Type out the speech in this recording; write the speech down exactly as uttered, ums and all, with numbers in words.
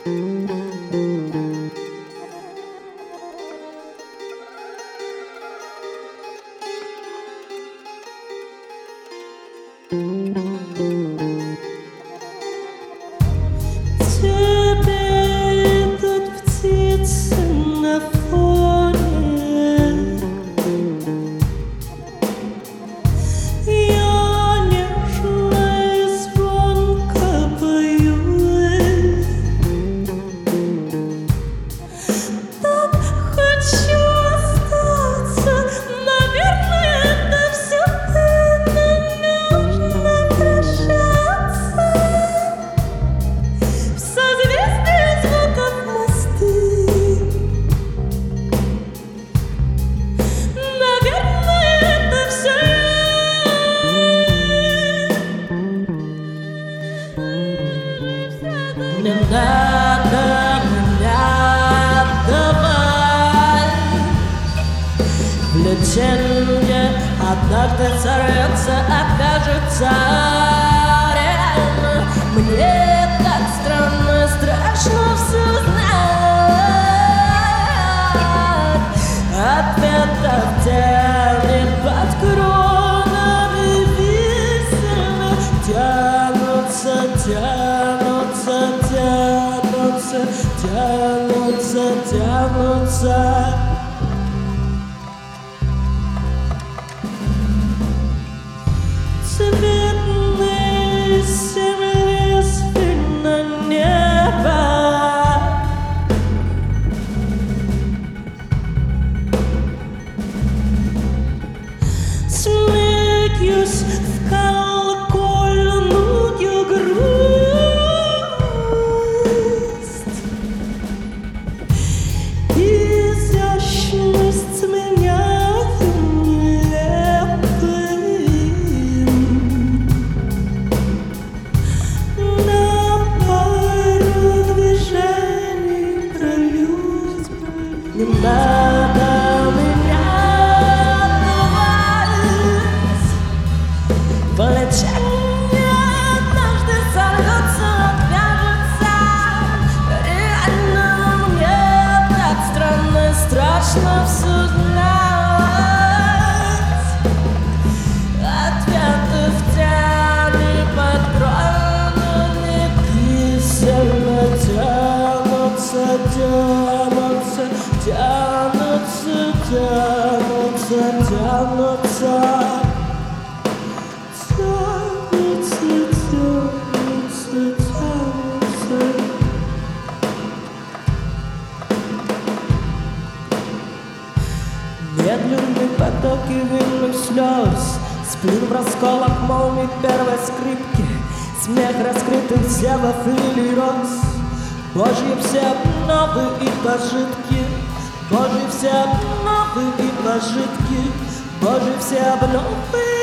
Тебе тут птицы на фоне, я нежно и звонко пою. Так хочу остаться, наверное, это все это нужно прощаться. В созвездии звуков мосты, наверное, это все не надо меня давай. Влеченье однажды сорвется, окажется реально. Мне так странно, страшно все знать. Ответов тянет под кронами висельны, тянутся, тянутся, тянутся, тянутся, тянутся. Цветные земли на небо, смеюсь в колокольную грусть. Изящность меняет нелепым, на пару движений прольюсь. Не надо меня давать. Влеченье однажды сорвется, окажется реально. Мне так странно и страшно все знать. Ответы в тени под кронами висельно тянутся, тянутся, тянутся, тянутся, тянутся. Тянутся, тянутся, тянутся. Медленные потоки винных слез, сплин в расколах молний первой скрипки, смех раскрытых зевов лилий роз. Божьи все обновы и пожитки, Божьи все обновы и пожитки, Божьи все обновы